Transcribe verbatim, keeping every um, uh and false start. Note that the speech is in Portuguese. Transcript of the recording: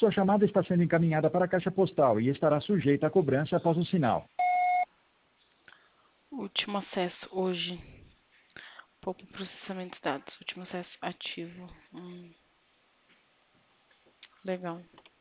Sua chamada está sendo encaminhada para a caixa postal e estará sujeita a cobrança após o sinal. Último acesso hoje. Pouco processamento de dados. Último acesso ativo. Hum. Legal.